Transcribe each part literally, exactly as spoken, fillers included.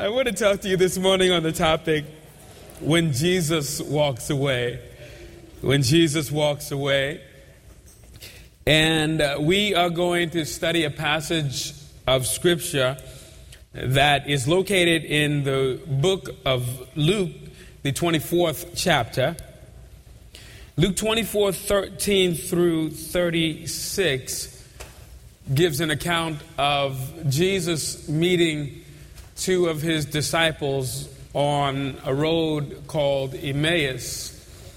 I want to talk to you this morning on the topic, when Jesus walks away. When Jesus walks away. And uh, we are going to study a passage of Scripture that is located in the book of Luke, the twenty-fourth chapter. Luke twenty-four, thirteen through thirty-six gives an account of Jesus meeting two of his disciples on a road called Emmaus.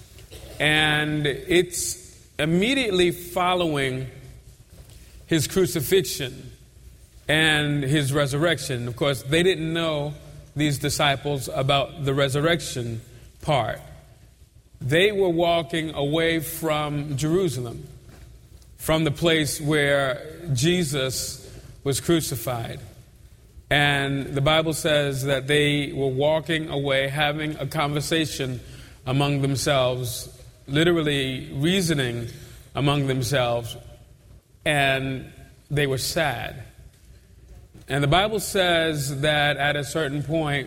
And it's immediately following his crucifixion and his resurrection. Of course, they didn't know, these disciples, about the resurrection part. They were walking away from Jerusalem, from the place where Jesus was crucified. And the Bible says that they were walking away, having a conversation among themselves, literally reasoning among themselves, and they were sad. And the Bible says that at a certain point,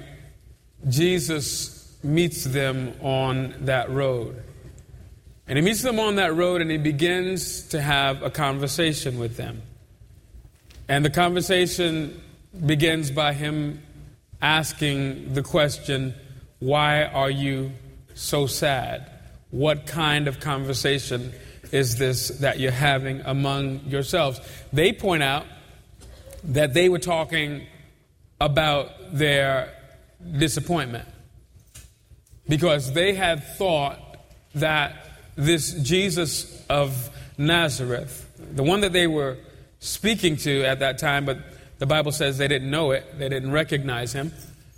Jesus meets them on that road. And he meets them on that road and he begins to have a conversation with them. And the conversation begins by him asking the question, why are you so sad? What kind of conversation is this that you're having among yourselves? They point out that they were talking about their disappointment because they had thought that this Jesus of Nazareth, the one that they were speaking to at that time, but the Bible says they didn't know it, they didn't recognize him.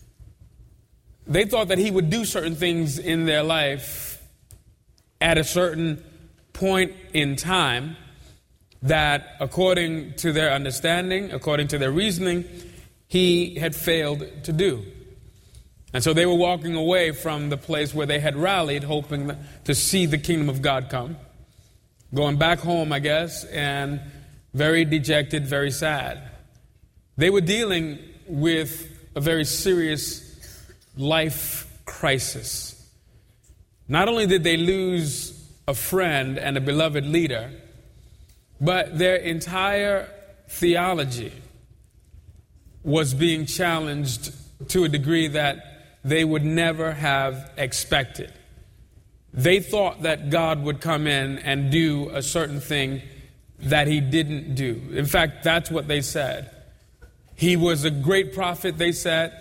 They thought that he would do certain things in their life at a certain point in time that, according to their understanding, according to their reasoning, he had failed to do. And so they were walking away from the place where they had rallied, hoping to see the kingdom of God come, going back home, I guess, and very dejected, very sad. They were dealing with a very serious life crisis. Not only did they lose a friend and a beloved leader, but their entire theology was being challenged to a degree that they would never have expected. They thought that God would come in and do a certain thing that he didn't do. In fact, that's what they said. He was a great prophet, they said,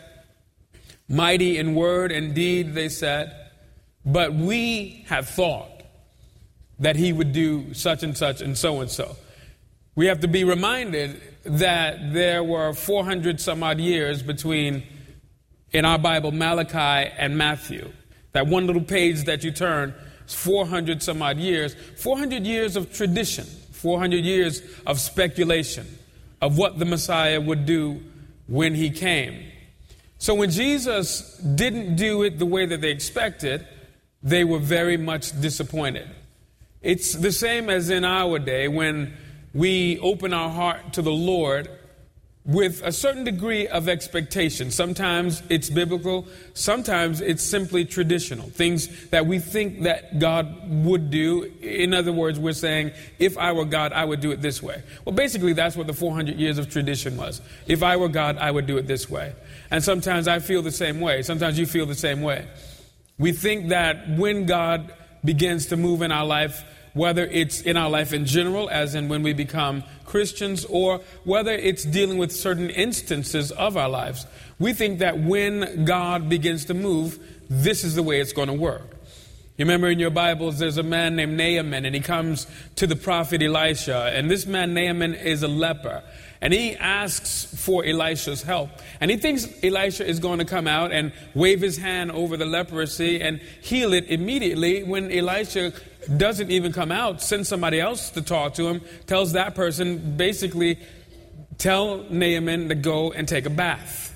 mighty in word and deed, they said, but we have thought that he would do such and such and so and so. We have to be reminded that there were four hundred some odd years between, in our Bible, Malachi and Matthew. That one little page that you turn is four hundred some odd years. four hundred years of tradition, four hundred years of speculation of what the Messiah would do when he came. So when Jesus didn't do it the way that they expected, they were very much disappointed. It's the same as in our day when we open our heart to the Lord with a certain degree of expectation. Sometimes it's biblical, sometimes it's simply traditional, things that we think that God would do. In other words, we're saying, if I were God, I would do it this way. Well, basically, that's what the four hundred years of tradition was. If I were God, I would do it this way. And sometimes I feel the same way. Sometimes you feel the same way. We think that when God begins to move in our life, whether it's in our life in general, as in when we become Christians, or whether it's dealing with certain instances of our lives, we think that when God begins to move, this is the way it's going to work. You remember in your Bibles, there's a man named Naaman, and he comes to the prophet Elisha, and this man Naaman is a leper. And he asks for Elisha's help. And he thinks Elisha is going to come out and wave his hand over the leprosy and heal it immediately. When Elisha doesn't even come out, sends somebody else to talk to him, tells that person, basically, tell Naaman to go and take a bath.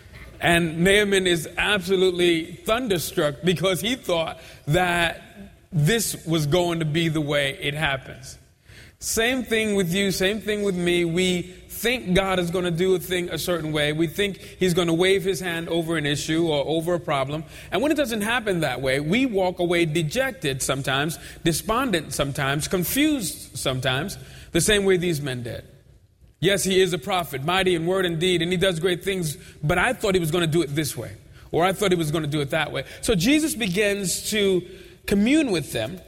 And Naaman is absolutely thunderstruck because he thought that this was going to be the way it happens. Same thing with you, same thing with me. We think God is going to do a thing a certain way. We think he's going to wave his hand over an issue or over a problem. And when it doesn't happen that way, we walk away dejected sometimes, despondent sometimes, confused sometimes, the same way these men did. Yes, he is a prophet, mighty in word and deed, and he does great things, but I thought he was going to do it this way, or I thought he was going to do it that way. So Jesus begins to commune with them,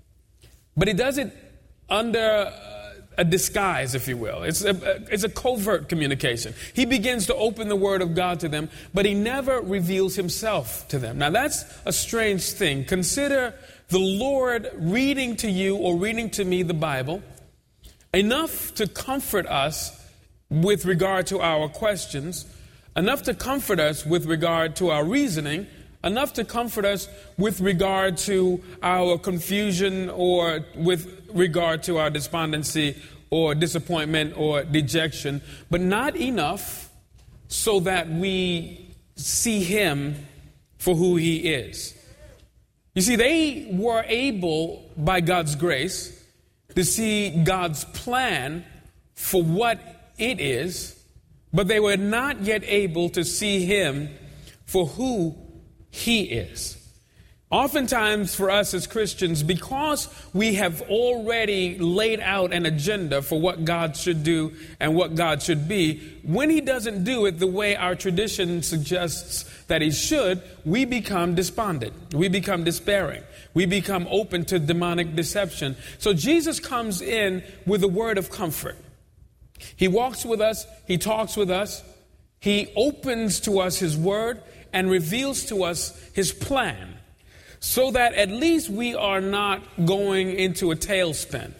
but he does it under a disguise, if you will. It's a, it's a covert communication. He begins to open the word of God to them, but he never reveals himself to them. Now that's a strange thing. Consider the Lord reading to you or reading to me the Bible enough to comfort us with regard to our questions, enough to comfort us with regard to our reasoning, enough to comfort us with regard to our confusion or with regard to our despondency or disappointment or dejection, but not enough so that we see him for who he is. You see, they were able, by God's grace, to see God's plan for what it is, but they were not yet able to see him for who he is. Oftentimes for us as Christians, because we have already laid out an agenda for what God should do and what God should be, when he doesn't do it the way our tradition suggests that he should, we become despondent. We become despairing. We become open to demonic deception. So Jesus comes in with a word of comfort. He walks with us. He talks with us. He opens to us his word and reveals to us his plan, so that at least we are not going into a tailspin.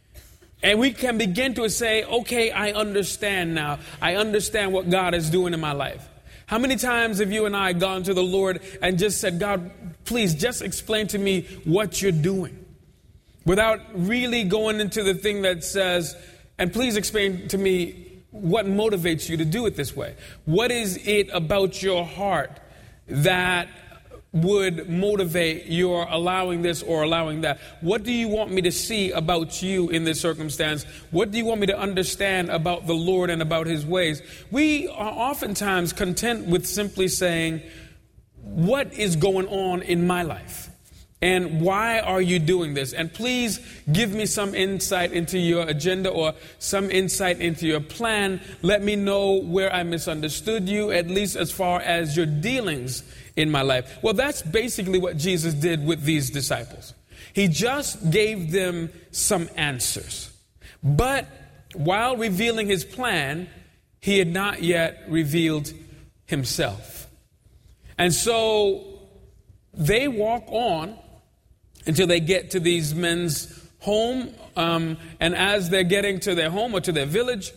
And we can begin to say, okay, I understand now. I understand what God is doing in my life. How many times have you and I gone to the Lord and just said, God, please just explain to me what you're doing, without really going into the thing that says, and please explain to me what motivates you to do it this way. What is it about your heart that would motivate your allowing this or allowing that? What do you want me to see about you in this circumstance? What do you want me to understand about the Lord and about his ways? We are oftentimes content with simply saying, what is going on in my life? And why are you doing this? And please give me some insight into your agenda or some insight into your plan. Let me know where I misunderstood you, at least as far as your dealings in my life. Well, that's basically what Jesus did with these disciples. He just gave them some answers. But while revealing his plan, he had not yet revealed himself. And so they walk on until they get to these men's home. Um, and as they're getting to their home or to their village,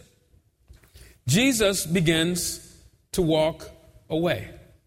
Jesus begins to walk away.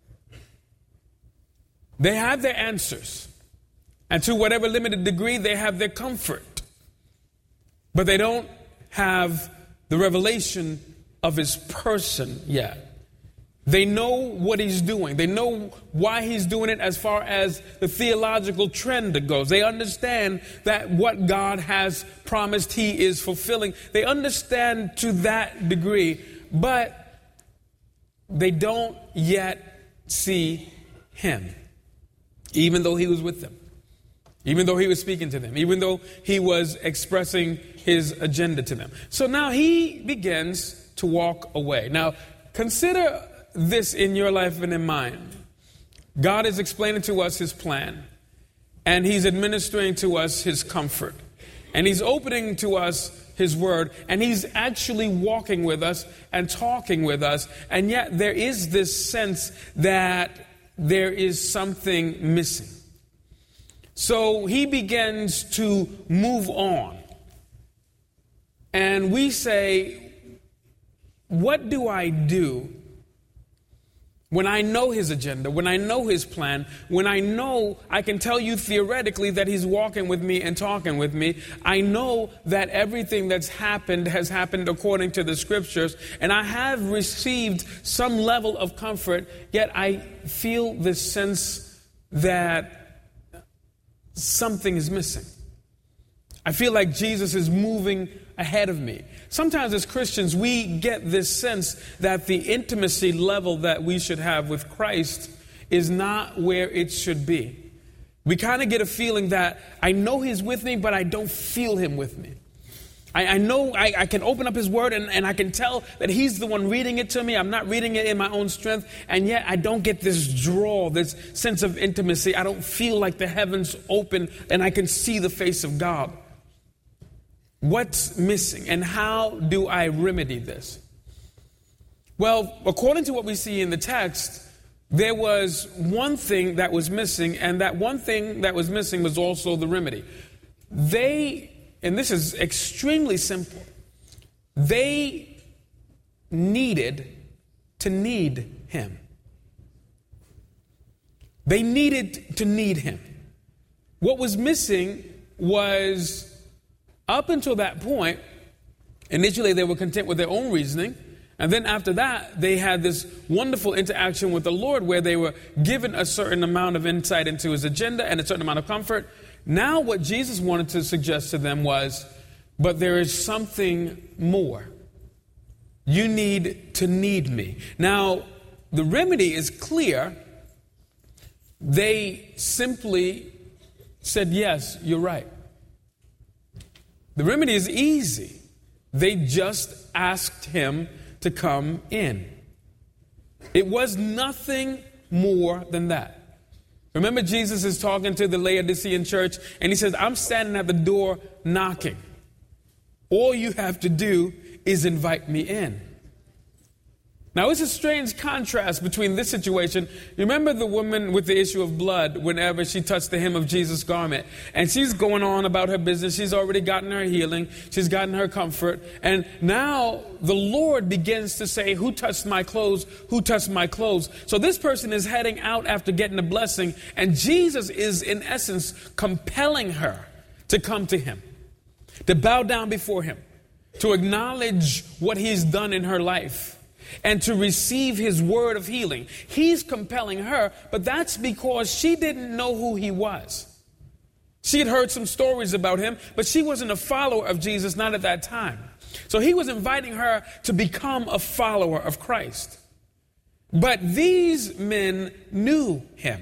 They have their answers. And to whatever limited degree, they have their comfort. But they don't have the revelation of his person yet. They know what he's doing. They know why he's doing it as far as the theological trend goes. They understand that what God has promised he is fulfilling. They understand to that degree, but they don't yet see him, even though he was with them, even though he was speaking to them, even though he was expressing his agenda to them. So now he begins to walk away. Now, consider this in your life and in mine. God is explaining to us his plan, and he's administering to us his comfort, and he's opening to us his word, and he's actually walking with us and talking with us, and yet there is this sense that there is something missing. So he begins to move on, and we say, what do I do when I know his agenda, when I know his plan, when I know I can tell you theoretically that he's walking with me and talking with me? I know that everything that's happened has happened according to the scriptures, and I have received some level of comfort, yet I feel this sense that something is missing. I feel like Jesus is moving ahead of me. Sometimes as Christians, we get this sense that the intimacy level that we should have with Christ is not where it should be. We kind of get a feeling that I know He's with me, but I don't feel Him with me. I, I know I, I can open up His Word and, and I can tell that He's the one reading it to me. I'm not reading it in my own strength. And yet I don't get this draw, this sense of intimacy. I don't feel like the heavens open and I can see the face of God. What's missing, and how do I remedy this? Well, according to what we see in the text, there was one thing that was missing, and that one thing that was missing was also the remedy. They, and this is extremely simple, they needed to need Him. They needed to need Him. What was missing was, up until that point, initially they were content with their own reasoning. And then after that, they had this wonderful interaction with the Lord where they were given a certain amount of insight into His agenda and a certain amount of comfort. Now what Jesus wanted to suggest to them was, but there is something more. You need to need me. Now, the remedy is clear. They simply said, yes, you're right. The remedy is easy. They just asked Him to come in. It was nothing more than that. Remember, Jesus is talking to the Laodicean church, and He says, I'm standing at the door knocking. All you have to do is invite me in. Now, it's a strange contrast between this situation. You remember the woman with the issue of blood whenever she touched the hem of Jesus' garment? And she's going on about her business. She's already gotten her healing. She's gotten her comfort. And now the Lord begins to say, who touched my clothes? Who touched my clothes? So this person is heading out after getting a blessing. And Jesus is, in essence, compelling her to come to Him, to bow down before Him, to acknowledge what He's done in her life, and to receive His word of healing. He's compelling her, but that's because she didn't know who He was. She had heard some stories about Him, but she wasn't a follower of Jesus, not at that time. So He was inviting her to become a follower of Christ. But these men knew Him.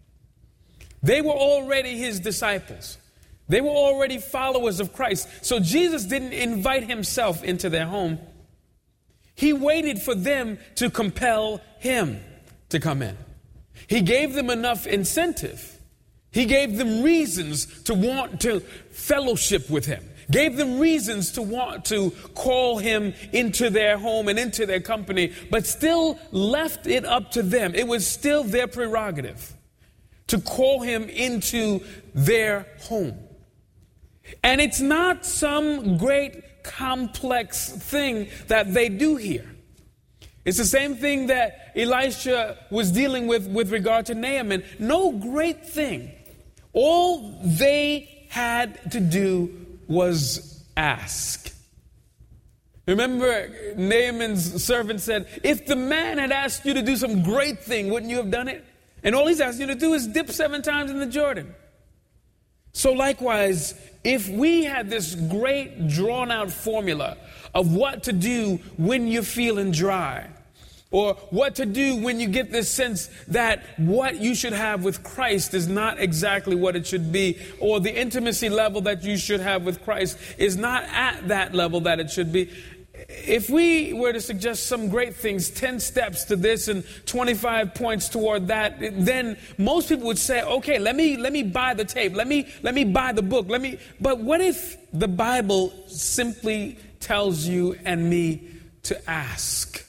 They were already His disciples. They were already followers of Christ. So Jesus didn't invite Himself into their home. He waited for them to compel Him to come in. He gave them enough incentive. He gave them reasons to want to fellowship with Him. Gave them reasons to want to call Him into their home and into their company, but still left it up to them. It was still their prerogative to call Him into their home. And it's not some great complex thing that they do here. It's the same thing that Elisha was dealing with with regard to Naaman. No great thing. All they had to do was ask. Remember, Naaman's servant said, if the man had asked you to do some great thing, wouldn't you have done it? And all he's asking you to do is dip seven times in the Jordan. So likewise, if we had this great drawn out formula of what to do when you're feeling dry, or what to do when you get this sense that what you should have with Christ is not exactly what it should be, or the intimacy level that you should have with Christ is not at that level that it should be. If we were to suggest some great things, ten steps to this and twenty-five points toward that, then most people would say, okay, let me let me buy the tape. Let me let me buy the book. Let me but what if the Bible simply tells you and me to ask?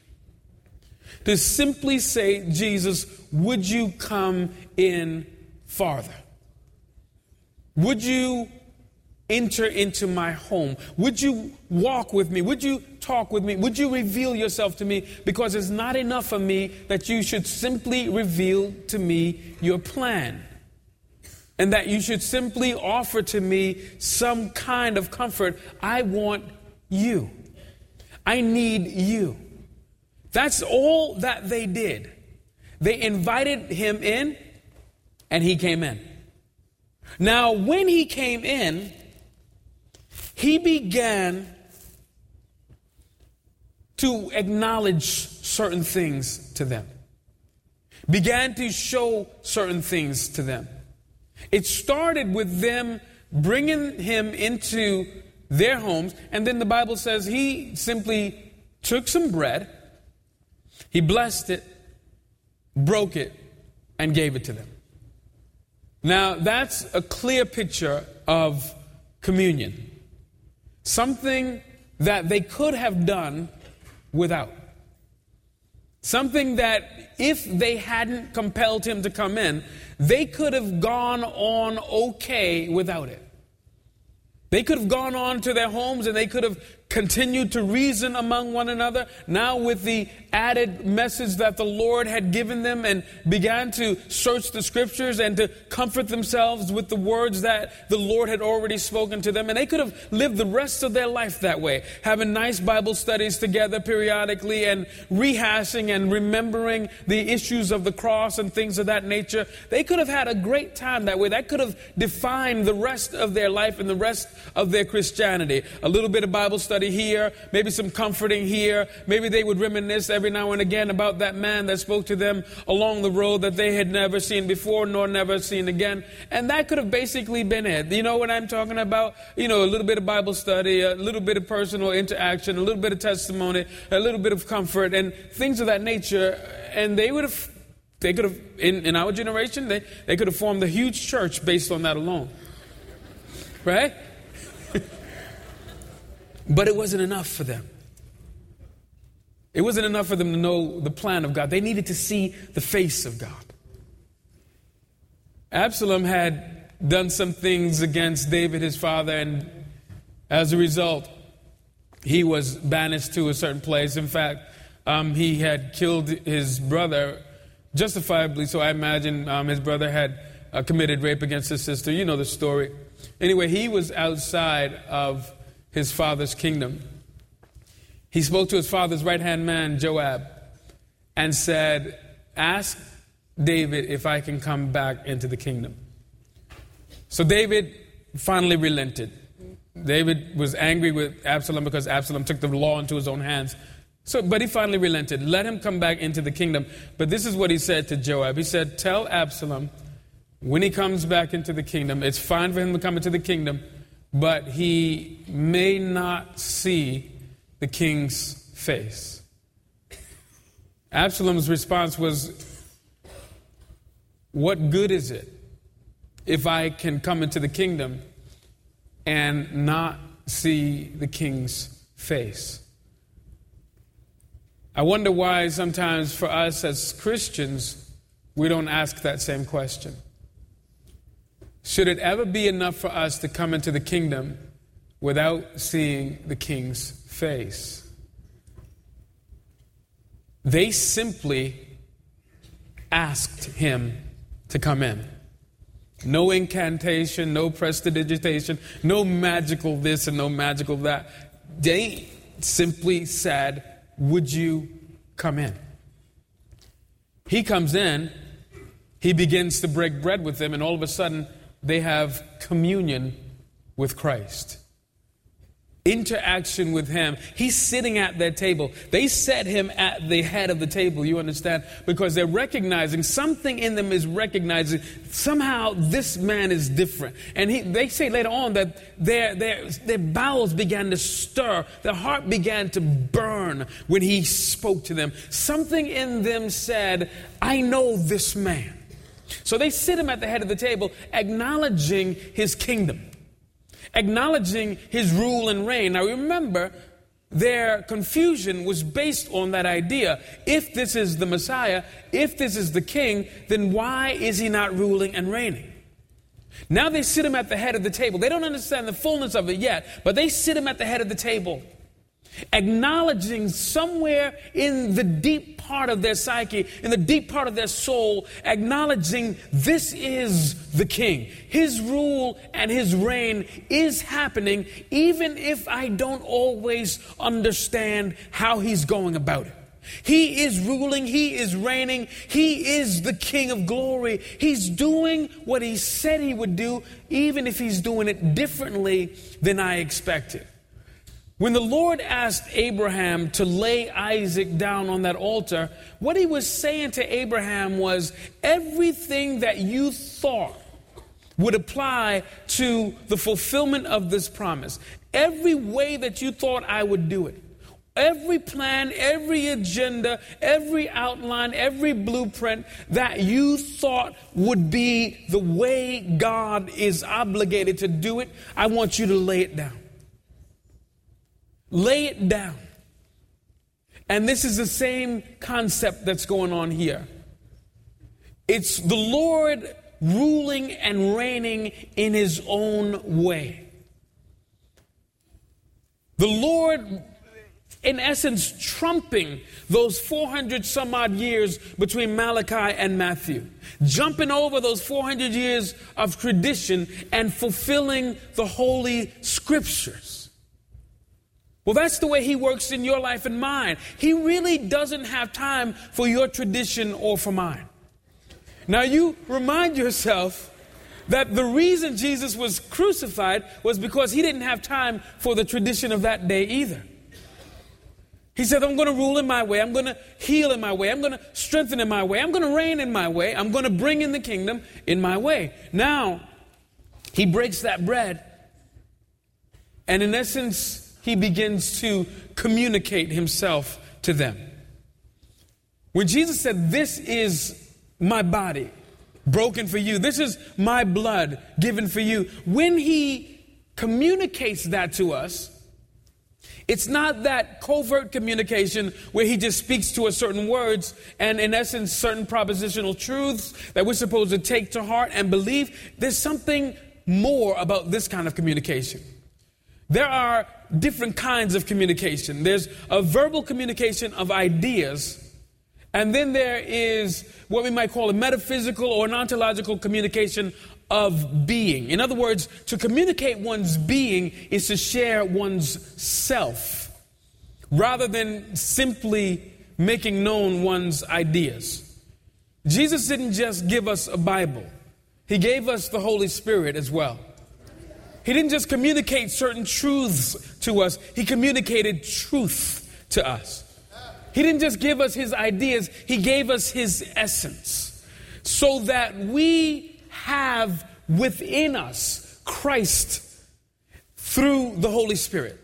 To simply say, Jesus, would you come in farther? Would you enter into my home? Would you walk with me? Would you talk with me? Would you reveal yourself to me? Because it's not enough for me that you should simply reveal to me your plan, and that you should simply offer to me some kind of comfort. I want you. I need you. That's all that they did. They invited him in, and he came in. Now, when he came in, he began to acknowledge certain things to them, began to show certain things to them. It started with them bringing him into their homes, and then the Bible says he simply took some bread, he blessed it, broke it, and gave it to them. Now, that's a clear picture of communion. Something that they could have done without. Something that if they hadn't compelled him to come in, they could have gone on okay without it. They could have gone on to their homes and they could have continued to reason among one another. Now with the added message that the Lord had given them, and began to search the scriptures and to comfort themselves with the words that the Lord had already spoken to them. And they could have lived the rest of their life that way, having nice Bible studies together periodically and rehashing and remembering the issues of the cross and things of that nature. They could have had a great time that way. That could have defined the rest of their life and the rest of their Christianity. A little bit of Bible study here, maybe some comforting here. Maybe they would reminisce every now and again about that man that spoke to them along the road that they had never seen before nor never seen again. And that could have basically been it. You know what I'm talking about? You know, a little bit of Bible study, a little bit of personal interaction, a little bit of testimony, a little bit of comfort and things of that nature. And they would have, they could have, in, in our generation, they, they could have formed a huge church based on that alone. Right? But it wasn't enough for them. It wasn't enough for them to know the plan of God. They needed to see the face of God. Absalom had done some things against David, his father, and as a result, he was banished to a certain place. In fact, um, he had killed his brother, justifiably, so I imagine um, his brother had uh, committed rape against his sister. You know the story. Anyway, he was outside of his father's kingdom. He spoke to his father's right-hand man, Joab, and said, ask David if I can come back into the kingdom. So David finally relented. David was angry with Absalom because Absalom took the law into his own hands. So, but he finally relented. Let him come back into the kingdom. But this is what he said to Joab. He said, tell Absalom when he comes back into the kingdom, it's fine for him to come into the kingdom, but he may not see the king's face. Absalom's response was, what good is it if I can come into the kingdom and not see the king's face? I wonder why sometimes for us as Christians, we don't ask that same question. Should it ever be enough for us to come into the kingdom without seeing the king's face? They simply asked him to come in. No incantation, no prestidigitation, no magical this and no magical that. They simply said, would you come in? He comes in, he begins to break bread with them, and all of a sudden, they have communion with Christ. Interaction with him. He's sitting at their table. They set him at the head of the table, you understand? Because they're recognizing, something in them is recognizing, somehow this man is different. And he, they say later on that their, their, their bowels began to stir. Their heart began to burn when he spoke to them. Something in them said, I know this man. So they sit him at the head of the table, acknowledging his kingdom, acknowledging his rule and reign. Now remember, their confusion was based on that idea. If this is the Messiah, if this is the king, then why is he not ruling and reigning? Now they sit him at the head of the table. They don't understand the fullness of it yet, but they sit him at the head of the table, acknowledging somewhere in the deep part of their psyche, in the deep part of their soul, acknowledging this is the king. His rule and his reign is happening, even if I don't always understand how he's going about it. He is ruling. He is reigning. He is the King of glory. He's doing what he said he would do, even if he's doing it differently than I expected. When the Lord asked Abraham to lay Isaac down on that altar, what he was saying to Abraham was, everything that you thought would apply to the fulfillment of this promise, every way that you thought I would do it, every plan, every agenda, every outline, every blueprint that you thought would be the way God is obligated to do it, I want you to lay it down. Lay it down. And this is the same concept that's going on here. It's the Lord ruling and reigning in his own way. The Lord, in essence, trumping those four hundred some odd years between Malachi and Matthew, jumping over those four hundred years of tradition and fulfilling the Holy Scriptures. Well, that's the way he works in your life and mine. He really doesn't have time for your tradition or for mine. Now, you remind yourself that the reason Jesus was crucified was because he didn't have time for the tradition of that day either. He said, I'm going to rule in my way. I'm going to heal in my way. I'm going to strengthen in my way. I'm going to reign in my way. I'm going to bring in the kingdom in my way. Now, he breaks that bread. And in essence, he begins to communicate himself to them. When Jesus said, this is my body broken for you, this is my blood given for you, when he communicates that to us, it's not that covert communication where he just speaks to us certain words and in essence certain propositional truths that we're supposed to take to heart and believe. There's something more about this kind of communication. There are different kinds of communication. There's a verbal communication of ideas, and then there is what we might call a metaphysical or an ontological communication of being. In other words, to communicate one's being is to share one's self, rather than simply making known one's ideas. Jesus didn't just give us a Bible. He gave us the Holy Spirit as well. He didn't just communicate certain truths to us. He communicated truth to us. He didn't just give us his ideas. He gave us his essence so that we have within us Christ through the Holy Spirit.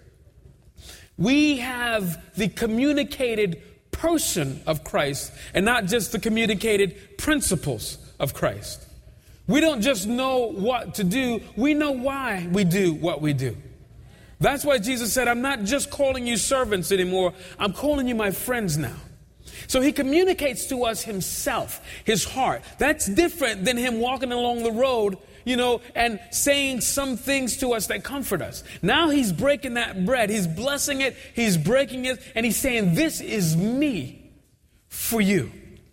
We have the communicated person of Christ and not just the communicated principles of Christ. We don't just know what to do, we know why we do what we do. That's why Jesus said, I'm not just calling you servants anymore, I'm calling you my friends now. So he communicates to us himself, his heart. That's different than him walking along the road, you know, and saying some things to us that comfort us. Now he's breaking that bread, he's blessing it, he's breaking it, and he's saying, this is me for you.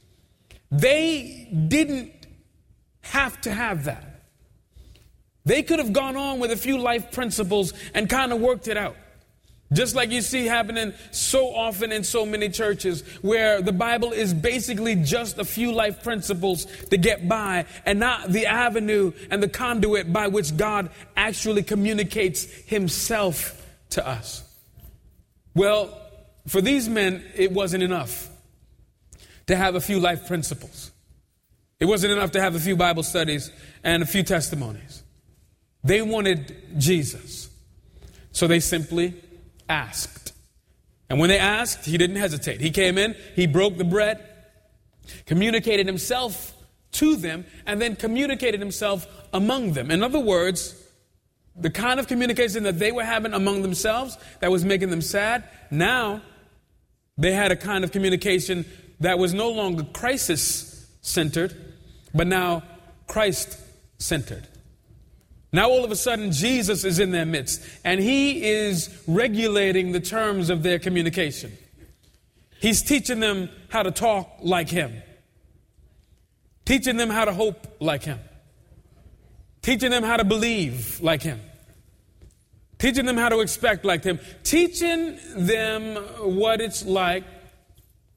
They didn't have to have that. They could have gone on with a few life principles and kind of worked it out. Just like you see happening so often in so many churches where the Bible is basically just a few life principles to get by and not the avenue and the conduit by which God actually communicates himself to us. Well, for these men, it wasn't enough to have a few life principles. It wasn't enough to have a few Bible studies and a few testimonies. They wanted Jesus. So they simply asked. And when they asked, he didn't hesitate. He came in, he broke the bread, communicated himself to them, and then communicated himself among them. In other words, the kind of communication that they were having among themselves that was making them sad, now they had a kind of communication that was no longer crisis-centered, but now Christ-centered. Now all of a sudden Jesus is in their midst and he is regulating the terms of their communication. He's teaching them how to talk like him. Teaching them how to hope like him. Teaching them how to believe like him. Teaching them how to expect like him. Teaching them what it's like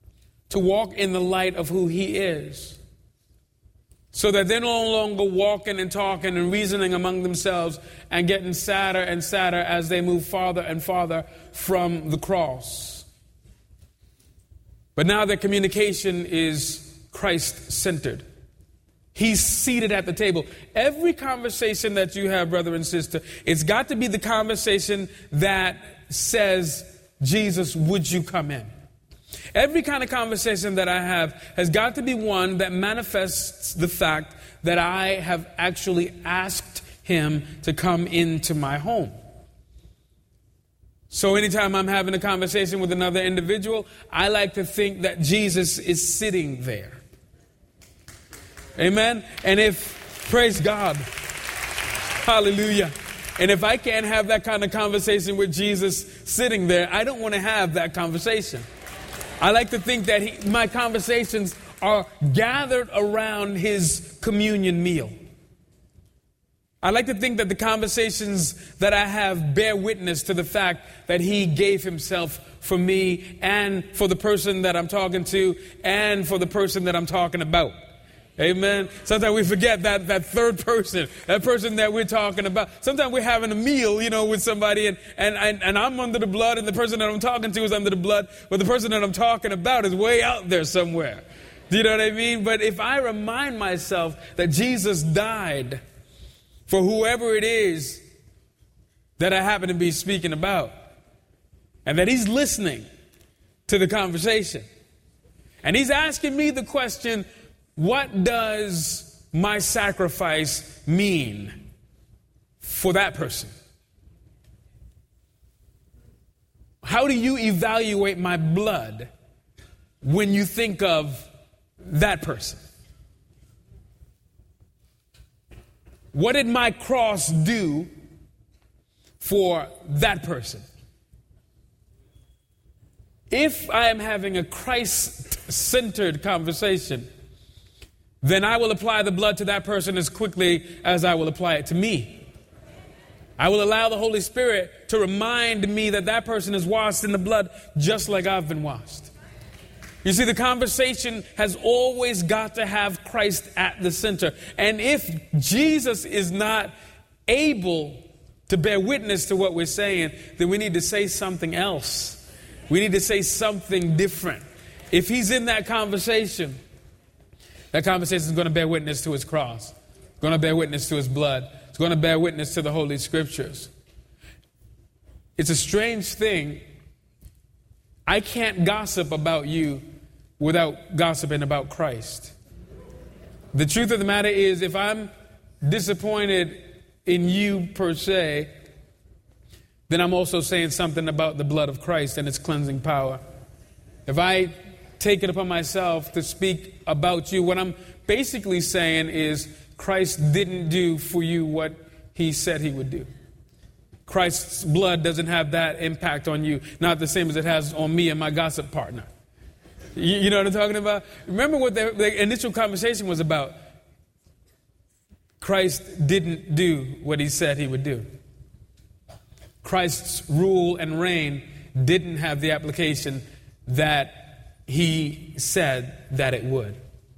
to walk in the light of who he is, so that they're no longer walking and talking and reasoning among themselves and getting sadder and sadder as they move farther and farther from the cross. But now their communication is Christ-centered. He's seated at the table. Every conversation that you have, brother and sister, it's got to be the conversation that says, Jesus, would you come in? Every kind of conversation that I have has got to be one that manifests the fact that I have actually asked him to come into my home. So anytime I'm having a conversation with another individual, I like to think that Jesus is sitting there. Amen? And if, praise God, hallelujah. And if I can't have that kind of conversation with Jesus sitting there, I don't want to have that conversation. I like to think that he, my conversations are gathered around his communion meal. I like to think that the conversations that I have bear witness to the fact that he gave himself for me and for the person that I'm talking to and for the person that I'm talking about. Amen. Sometimes we forget that that third person, that person that we're talking about. Sometimes we're having a meal, you know, with somebody and, and, and, and I'm under the blood and the person that I'm talking to is under the blood, but the person that I'm talking about is way out there somewhere. Do you know what I mean? But if I remind myself that Jesus died for whoever it is that I happen to be speaking about, and that he's listening to the conversation, and he's asking me the question, what does my sacrifice mean for that person? How do you evaluate my blood when you think of that person? What did my cross do for that person? If I am having a Christ-centered conversation, then I will apply the blood to that person as quickly as I will apply it to me. I will allow the Holy Spirit to remind me that that person is washed in the blood just like I've been washed. You see, the conversation has always got to have Christ at the center. And if Jesus is not able to bear witness to what we're saying, then we need to say something else. We need to say something different. If he's in that conversation, that conversation is going to bear witness to his cross. It's going to bear witness to his blood. It's going to bear witness to the Holy Scriptures. It's a strange thing. I can't gossip about you without gossiping about Christ. The truth of the matter is, if I'm disappointed in you per se, then I'm also saying something about the blood of Christ and its cleansing power. If I take it upon myself to speak about you, what I'm basically saying is Christ didn't do for you what he said he would do. Christ's blood doesn't have that impact on you, not the same as it has on me and my gossip partner. You, you know what I'm talking about? Remember what the, the initial conversation was about. Christ didn't do what he said he would do. Christ's rule and reign didn't have the application that he said that it would.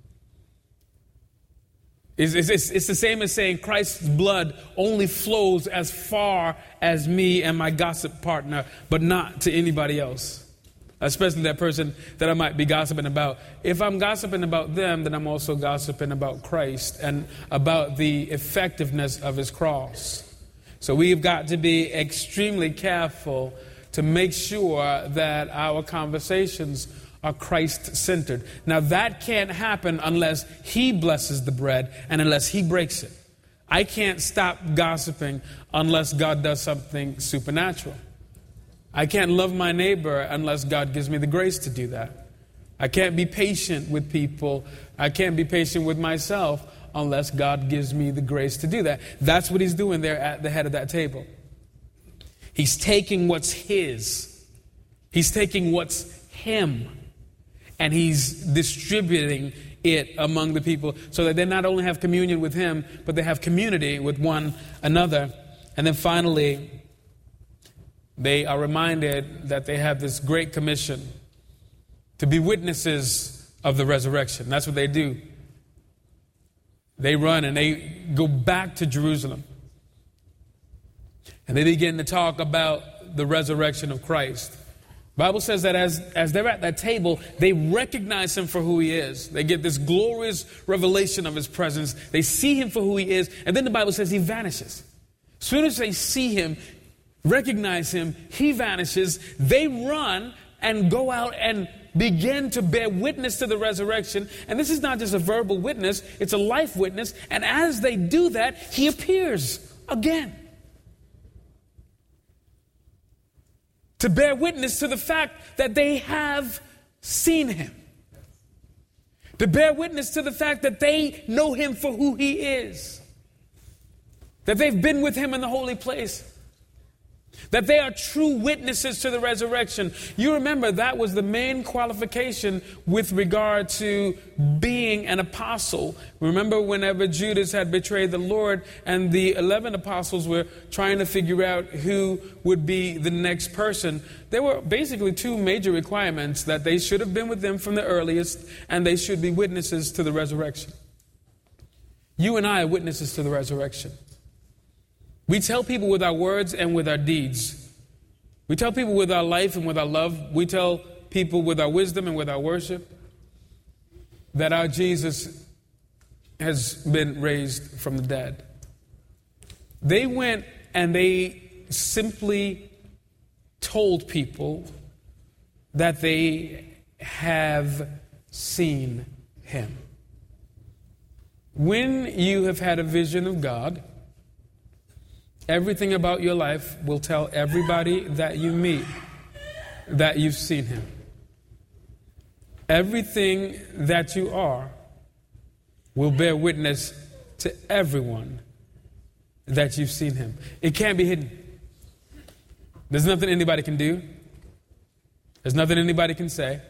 It's, it's, it's the same as saying Christ's blood only flows as far as me and my gossip partner, but not to anybody else, especially that person that I might be gossiping about. If I'm gossiping about them, then I'm also gossiping about Christ and about the effectiveness of his cross. So we've got to be extremely careful to make sure that our conversations are Christ-centered. Now that can't happen unless he blesses the bread and unless he breaks it. I can't stop gossiping unless God does something supernatural. I can't love my neighbor unless God gives me the grace to do that. I can't be patient with people. I can't be patient with myself unless God gives me the grace to do that. That's what he's doing there at the head of that table. He's taking what's his. He's taking what's him. And he's distributing it among the people so that they not only have communion with him, but they have community with one another. And then finally, they are reminded that they have this great commission to be witnesses of the resurrection. That's what they do. They run and they go back to Jerusalem. And they begin to talk about the resurrection of Christ. The Bible says that as, as they're at that table, they recognize him for who he is. They get this glorious revelation of his presence. They see him for who he is. And then the Bible says he vanishes. As soon as they see him, recognize him, he vanishes. They run and go out and begin to bear witness to the resurrection. And this is not just a verbal witness, it's a life witness. And as they do that, he appears again to bear witness to the fact that they have seen him, to bear witness to the fact that they know him for who he is, that they've been with him in the holy place, that they are true witnesses to the resurrection. You remember that was the main qualification with regard to being an apostle. Remember whenever Judas had betrayed the Lord and the eleven apostles were trying to figure out who would be the next person, there were basically two major requirements: that they should have been with them from the earliest and they should be witnesses to the resurrection. You and I are witnesses to the resurrection. We tell people with our words and with our deeds. We tell people with our life and with our love. We tell people with our wisdom and with our worship that our Jesus has been raised from the dead. They went and they simply told people that they have seen him. When you have had a vision of God, everything about your life will tell everybody that you meet that you've seen him. Everything that you are will bear witness to everyone that you've seen him. It can't be hidden. There's nothing anybody can do. There's nothing anybody can say.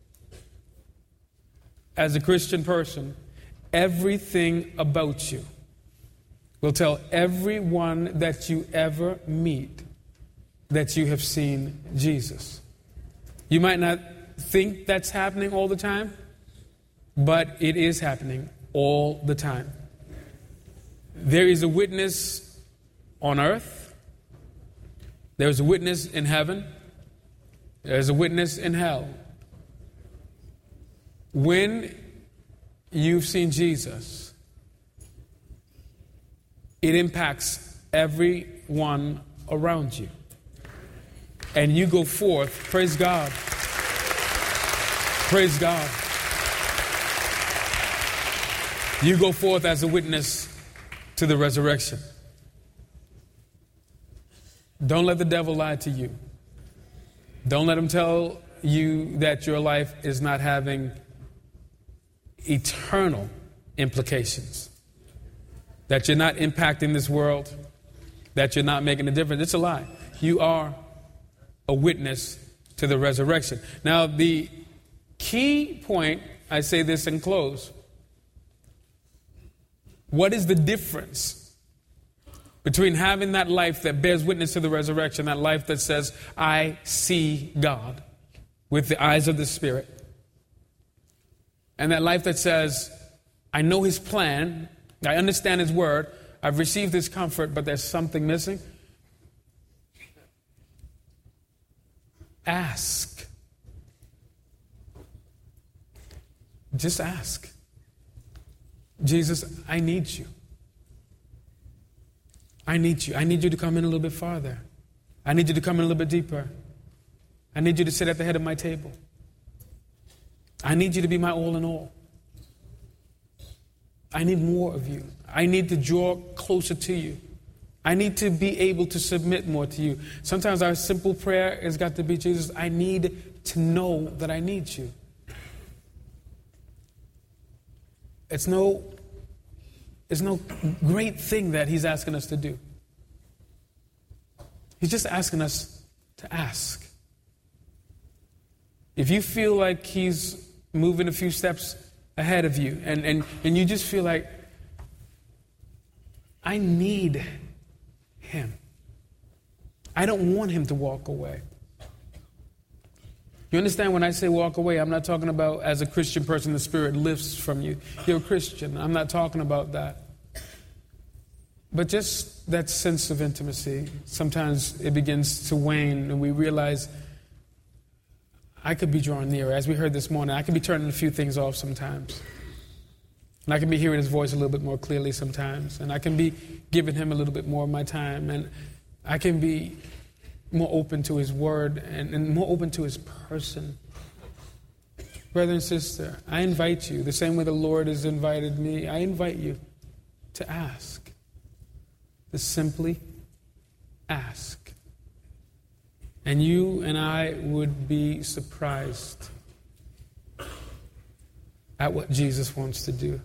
As a Christian person, everything about you will tell everyone that you ever meet that you have seen Jesus. You might not think that's happening all the time, but it is happening all the time. There is a witness on earth. There's a witness in heaven. There's a witness in hell. When you've seen Jesus, it impacts everyone around you. And you go forth, praise God. Praise God. You go forth as a witness to the resurrection. Don't let the devil lie to you. Don't let him tell you that your life is not having eternal implications, that you're not impacting this world, that you're not making a difference. It's a lie. You are a witness to the resurrection. Now, the key point, I say this and close. What is the difference between having that life that bears witness to the resurrection, that life that says, I see God with the eyes of the Spirit, and that life that says, I know his plan, I understand his word, I've received his comfort, but there's something missing? Ask. Just ask. Jesus, I need you. I need you. I need you to come in a little bit farther. I need you to come in a little bit deeper. I need you to sit at the head of my table. I need you to be my all in all. I need more of you. I need to draw closer to you. I need to be able to submit more to you. Sometimes our simple prayer has got to be, Jesus, I need to know that I need you. It's no, it's no great thing that he's asking us to do. He's just asking us to ask. If you feel like he's moving a few steps ahead of you, and, and, and you just feel like, I need him. I don't want him to walk away. You understand when I say walk away, I'm not talking about as a Christian person, the Spirit lifts from you. You're a Christian. I'm not talking about that. But just that sense of intimacy, sometimes it begins to wane and we realize I could be drawn nearer. As we heard this morning, I could be turning a few things off sometimes. And I can be hearing his voice a little bit more clearly sometimes. And I can be giving him a little bit more of my time. And I can be more open to his word and, and more open to his person. Brother and sister, I invite you, the same way the Lord has invited me, I invite you to ask. To simply ask. And you and I would be surprised at what Jesus wants to do.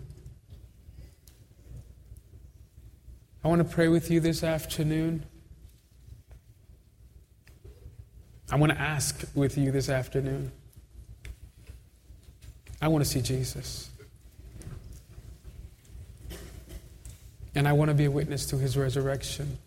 I want to pray with you this afternoon. I want to ask with you this afternoon. I want to see Jesus. And I want to be a witness to his resurrection.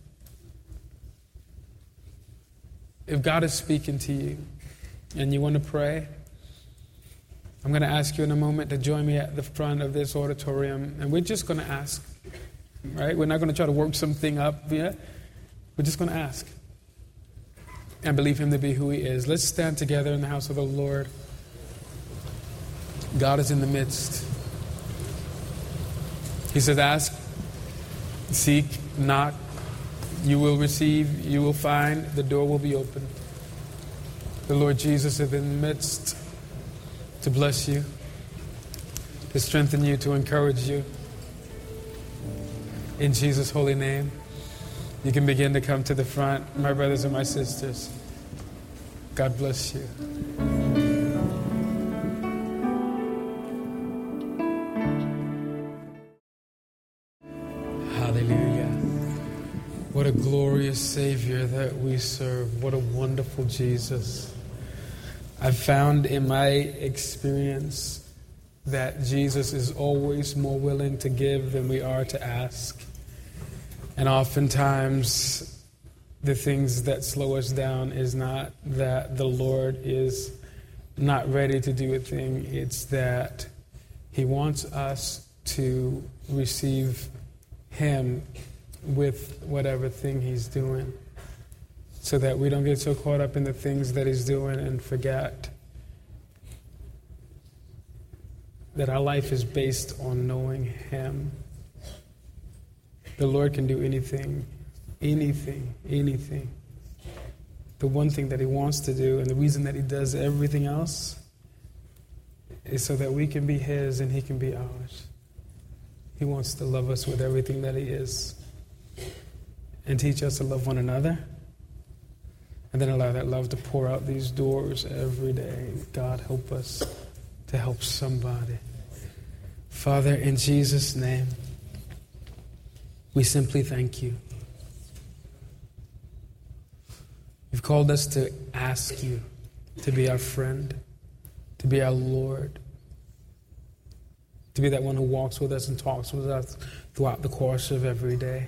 If God is speaking to you and you want to pray, I'm going to ask you in a moment to join me at the front of this auditorium. And we're just going to ask, right? We're not going to try to work something up yet. We're just going to ask and believe him to be who he is. Let's stand together in the house of the Lord. God is in the midst. He says, ask, seek, knock, you will receive, you will find, the door will be open. The Lord Jesus is in the midst to bless you, to strengthen you, to encourage you. In Jesus' holy name, you can begin to come to the front, my brothers and my sisters. God bless you. Hallelujah. What a glorious Savior that we serve. What a wonderful Jesus. I've found in my experience that Jesus is always more willing to give than we are to ask. And oftentimes, the things that slow us down is not that the Lord is not ready to do a thing. It's that he wants us to receive him with whatever thing he's doing, so that we don't get so caught up in the things that he's doing and forget that our life is based on knowing him. The Lord can do anything, anything, anything. The one thing that he wants to do, and the reason that he does everything else, is so that we can be his and he can be ours. He wants to love us with everything that he is and teach us to love one another, and then allow that love to pour out these doors every day. God, help us to help somebody. Father, in Jesus' name, we simply thank you. You've called us to ask you to be our friend, to be our Lord, to be that one who walks with us and talks with us throughout the course of every day.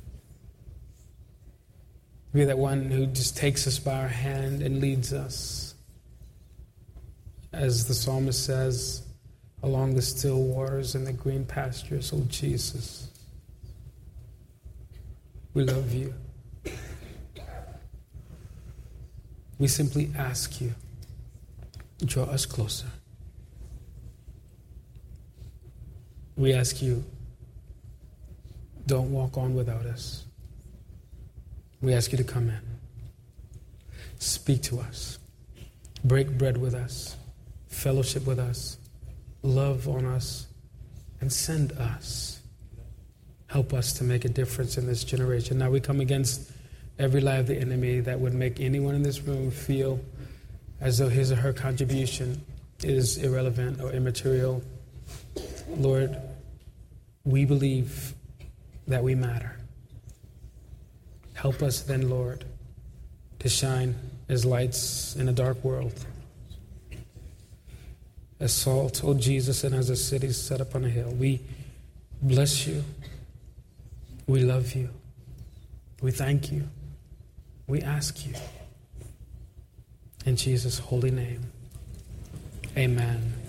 To be that one who just takes us by our hand and leads us, as the psalmist says, along the still waters and the green pastures. Oh, Jesus, we love you. We simply ask you, draw us closer. We ask you, don't walk on without us. We ask you to come in. Speak to us. Break bread with us. Fellowship with us. Love on us. And send us. Help us to make a difference in this generation. Now we come against every lie of the enemy that would make anyone in this room feel as though his or her contribution is irrelevant or immaterial. Lord, we believe that we matter. Help us then, Lord, to shine as lights in a dark world, as salt, oh Jesus, and as a city set up on a hill. We bless you. We love you. We thank you. We ask you. In Jesus' holy name, Amen.